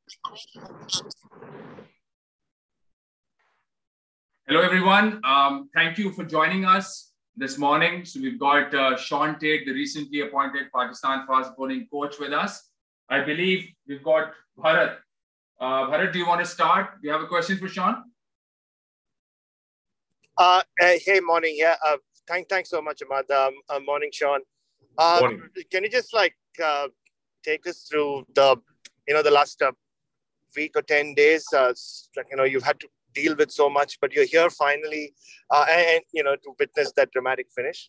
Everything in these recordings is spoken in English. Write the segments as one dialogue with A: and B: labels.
A: Hello, everyone. Thank you for joining us this morning. So we've got Shaun Tait, the recently appointed Pakistan fast bowling coach, with us. I believe we've got Bharat. Bharat, do you want to start? Do you have a question for Shaun?
B: Hey, morning. Yeah, thanks so much, Ahmad. Morning, Shaun.
A: Morning.
B: Can you just take us through the last week or 10 days? You've had to deal with so much, but you're here finally, and to witness that dramatic finish.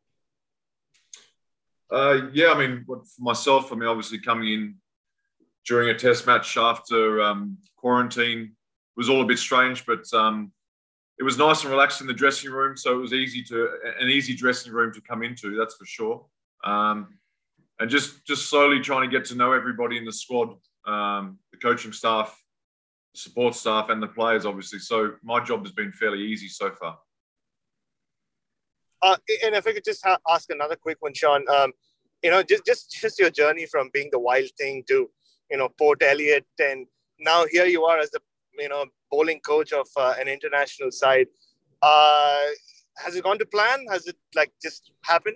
C: Yeah, I mean, for myself, obviously coming in during a test match after quarantine was all a bit strange, but it was nice and relaxed in the dressing room, so it was an easy dressing room to come into, that's for sure. And just slowly trying to get to know everybody in the squad, the coaching staff, support staff, and the players, obviously. So my job has been fairly easy so far.
B: And if I could just ask another quick one, Shaun, just your journey from being the wild thing to, Port Elliot, and now here you are as the, bowling coach of an international side. Has it gone to plan? Has it just happened?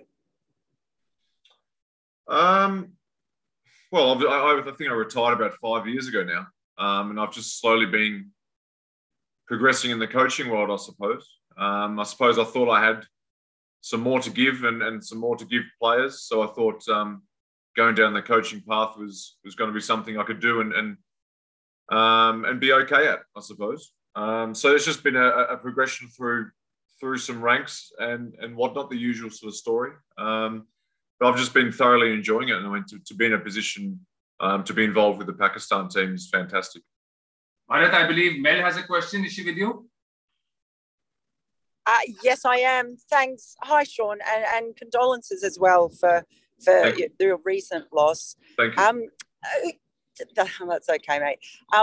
C: Well, I think I retired about 5 years ago now. And I've just slowly been progressing in the coaching world, I suppose. I suppose I thought I had some more to give and some more to give players. So I thought going down the coaching path was going to be something I could do and be okay at, I suppose. So it's just been a progression through some ranks and whatnot, the usual sort of story. But I've just been thoroughly enjoying it, and I mean, to be in a position to be involved with the Pakistan team is fantastic.
A: Bharat, I believe Mel has a question. Is she with you?
D: Yes, I am. Thanks. Hi, Shaun, and condolences as well for the recent loss.
C: Thank you.
D: That's okay, mate.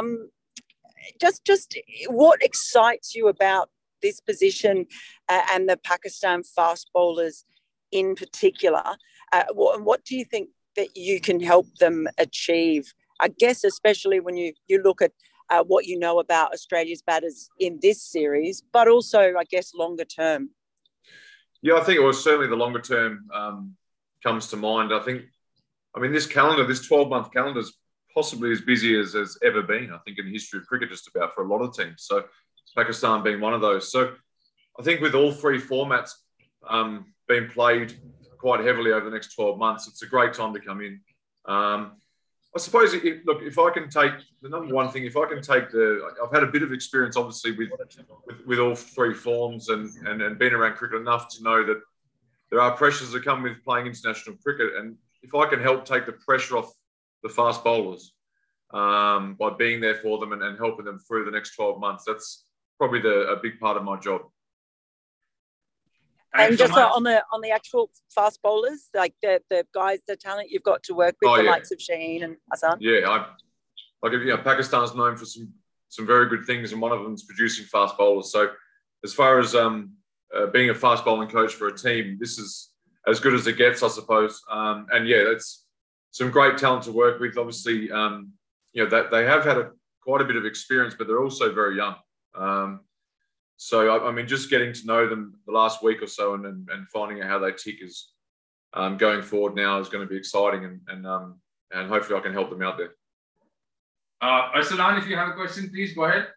D: Just what excites you about this position and the Pakistan fast bowlers in particular? What do you think that you can help them achieve? I guess especially when you look at what you know about Australia's batters in this series, but also, I guess, longer term.
C: Yeah, I think it was certainly the longer term comes to mind. This calendar, this 12-month calendar is possibly as busy as has ever been, I think, in the history of cricket, just about, for a lot of teams. So Pakistan being one of those. So I think with all three formats being played quite heavily over the next 12 months, it's a great time to come in. I suppose, if I can take the number one thing, I've had a bit of experience, obviously, with all three forms and been around cricket enough to know that there are pressures that come with playing international cricket. And if I can help take the pressure off the fast bowlers by being there for them and helping them through the next 12 months, that's probably a big part of my job.
D: And just on the actual fast bowlers, like the guys, the talent you've got to work with, likes of Shaheen and Hassan.
C: Yeah, Pakistan's known for some very good things, and one of them is producing fast bowlers. So as far as being a fast bowling coach for a team, this is as good as it gets, I suppose. And yeah, that's some great talent to work with. Obviously, they have had quite a bit of experience, but they're also very young. So, just getting to know them the last week or so and finding out how they tick is going forward now is going to be exciting, and hopefully I can help them out there.
A: Arsalan, if you have a question, please go ahead.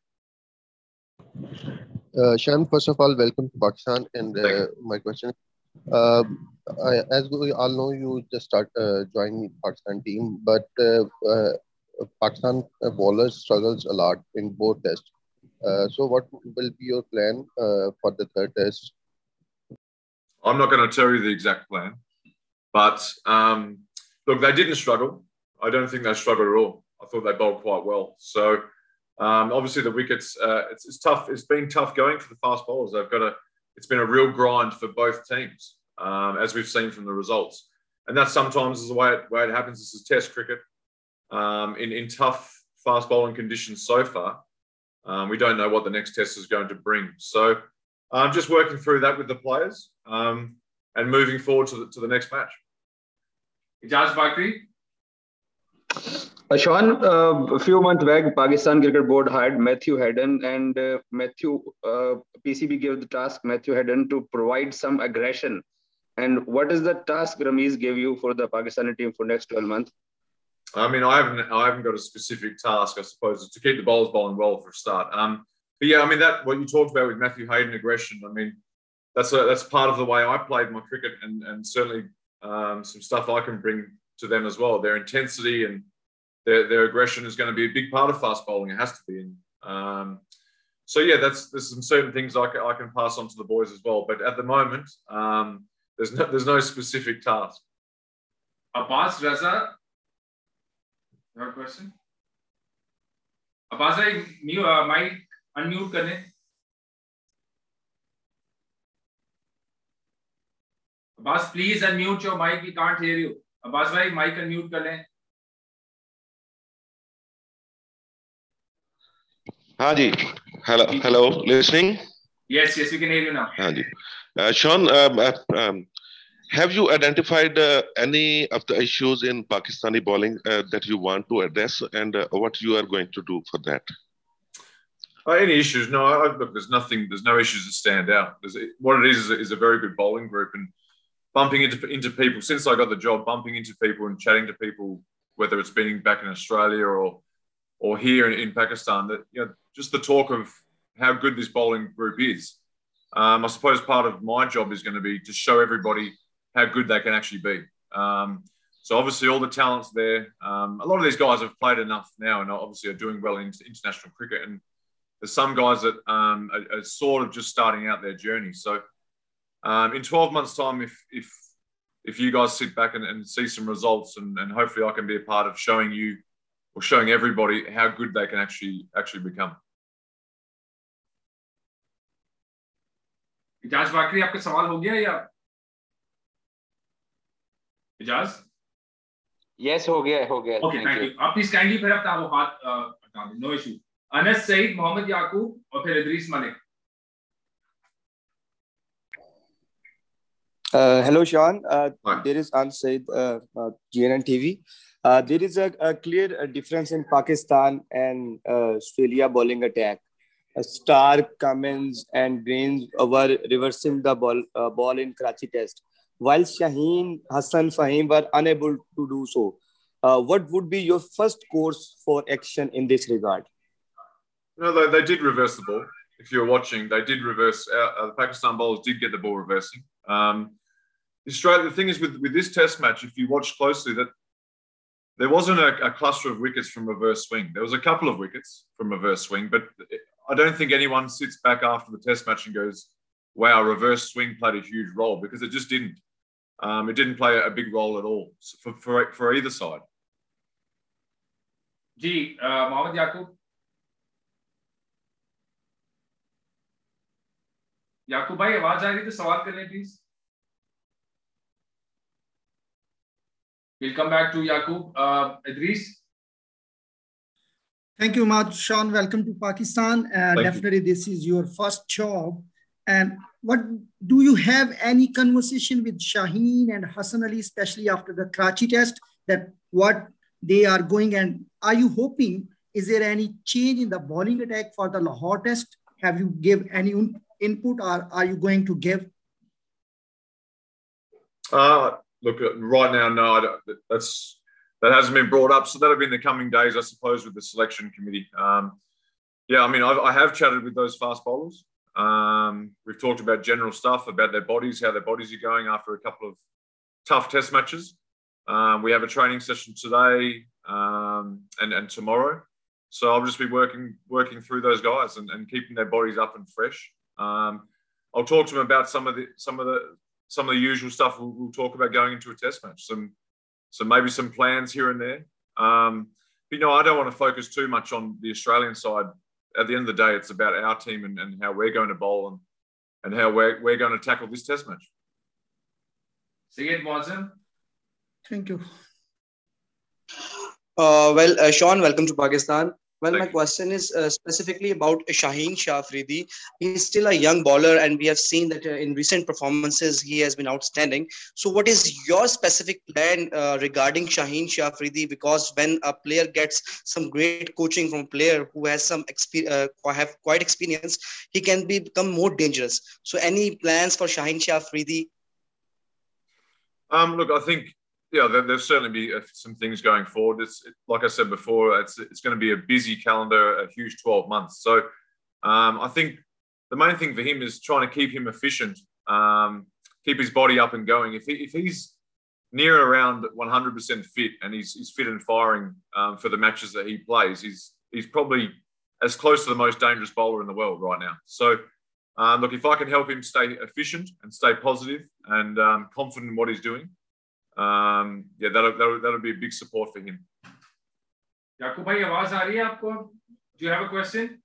E: Shaun, first of all, welcome to Pakistan. And my question, as we all know, you just joined Pakistan team, but Pakistan bowlers struggles a lot in both tests. So what will be your plan for the third test?
C: I'm not going to tell you the exact plan, but look, they didn't struggle. I don't think they struggled at all. I thought they bowled quite well. So obviously the wickets, it's tough. It's been tough going for the fast bowlers. It's been a real grind for both teams, as we've seen from the results. And that sometimes is the way it happens. This is Test cricket. In tough fast bowling conditions so far, we don't know what the next test is going to bring. So I'm just working through that with the players and moving forward to the next match.
A: Ijaz Bakri?
F: Sean, a few months back, Pakistan Cricket Board hired Matthew Hayden, and PCB gave the task Matthew Hayden to provide some aggression. And what is the task Rameez gave you for the Pakistani team for next 12 months?
C: I mean, I haven't got a specific task. I suppose it's to keep the bowlers bowling well for a start. But yeah, I mean that what you talked about with Matthew Hayden aggression. I mean, that's part of the way I played my cricket, and certainly some stuff I can bring to them as well. Their intensity and their aggression is going to be a big part of fast bowling. It has to be. So yeah, there's some certain things I can pass on to the boys as well. But at the moment, there's no specific task.
A: Abbas Raza, your question. Abbas, mic unmute करने. Abbas, please unmute your mic. We can't hear you. Abbas bhai, mic unmute कर लें.
G: हाँ जी, hello, listening?
A: Yes, we can hear you now.
G: हाँ जी. Sean, have you identified any of the issues in Pakistani bowling that you want to address, and what you are going to do for that?
C: Any issues? No, look, there's no issues that stand out. What it is a very good bowling group, and bumping into people since I got the job, bumping into people and chatting to people, whether it's been back in Australia or here in Pakistan, that just the talk of how good this bowling group is. I suppose part of my job is going to be to show everybody how good they can actually be. So obviously all the talent's there. A lot of these guys have played enough now and obviously are doing well in international cricket. And there's some guys that are sort of just starting out their journey. So in 12 months' time, if you guys sit back and see some results, and hopefully I can be a part of showing you or showing everybody how good they can actually become.
A: Ijaz बाकरी, आपका सवाल हो गया या? Ijaz?
F: Yes, हो गया.
A: Okay, thank you. आप please kindly फिर अपना वो हाथ हटा दें. No issue. Anas Saeed, Mohammad Yaqub और फिर Idris Malik.
H: Hello, Sean. There is Anas Saeed, GNN TV. There is a clear difference in Pakistan and Australia bowling attack. Stark, Cummins and Greens were reversing the ball in Karachi Test, while Shaheen, Hassan, Fahim were unable to do so. What would be your first course for action in this regard?
C: No, they did reverse the ball. If you're watching, they did reverse. The Pakistan bowlers did get the ball reversing. Australia. The thing is with this Test match, if you watch closely, that there wasn't a cluster of wickets from reverse swing. There was a couple of wickets from reverse swing, but I don't think anyone sits back after the Test match and goes, wow, reverse swing played a huge role, because it just didn't. It didn't play a big role at all for either side.
A: Ji, Mohammad Yaqub. Yaqub bhai, आवाज आ रही तो सवाल कर लें, please. We'll come back to Yaqub. Idris.
I: Thank you much, Sean. Welcome to Pakistan. Definitely, this is your first job. And what do you have any conversation with Shaheen and Hassan Ali, especially after the Karachi Test, that what they are going, and are you hoping, is there any change in the bowling attack for the Lahore Test? Have you give any input, or are you going to give?
C: Look, right now, no, that hasn't been brought up. So that'll be in the coming days, I suppose, with the selection committee. Yeah, I mean, I have chatted with those fast bowlers. We've talked about general stuff, about their bodies, how their bodies are going after a couple of tough Test matches. We have a training session today and tomorrow. So I'll just be working through those guys and keeping their bodies up and fresh. I'll talk to them about some of the usual stuff we'll talk about going into a Test match. So maybe some plans here and there. But I don't want to focus too much on the Australian side. At the end of the day, it's about our team and how we're going to bowl and how we're going to tackle this Test match.
A: Syed Muazzam.
I: Thank you.
J: Sean, welcome to Pakistan. Well, my question is specifically about Shaheen Shah Afridi. He's still a young bowler, and we have seen that in recent performances, he has been outstanding. So what is your specific plan regarding Shaheen Shah Afridi? Because when a player gets some great coaching from a player who has some have quite experience, he can become more dangerous. So any plans for Shaheen Shah Afridi?
C: Look, I think, yeah, there'll certainly be some things going forward. Like I said before, it's going to be a busy calendar, a huge 12 months. So I think the main thing for him is trying to keep him efficient, keep his body up and going. If he's near around 100% fit and he's fit and firing for the matches that he plays, he's probably as close to the most dangerous bowler in the world right now. So look, if I can help him stay efficient and stay positive and confident in what he's doing, yeah, that'll be a big support for him.
A: Yaqub bhai, आवाज आ रही है आपको? Do you have a question?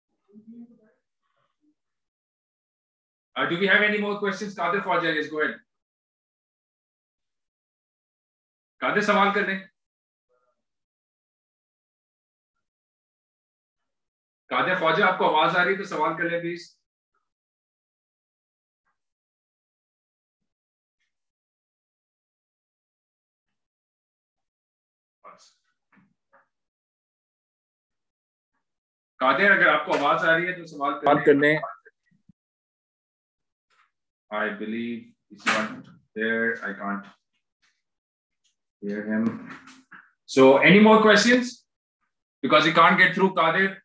A: Do we have any more questions? Qadir Khwaja, yes, go ahead. Qadir, सवाल कर दें. Qadir Khwaja, आपको आवाज आ रही है तो सवाल कर लें प्लीज. कादिर, अगर आपको आवाज आ रही है तो सवाल करने. I believe he's not there. I can't hear him. So, any more questions? Because he can't get through, Qadir.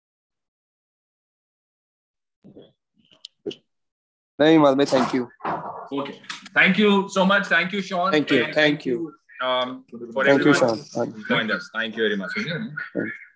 H: No, Imal bhai, thank you.
A: Okay. Thank you so much. Thank you, Sean.
H: Thank you. Thank you.
A: For
H: thank you,
A: everyone
H: Sean.
A: who joined us. Thank you very much.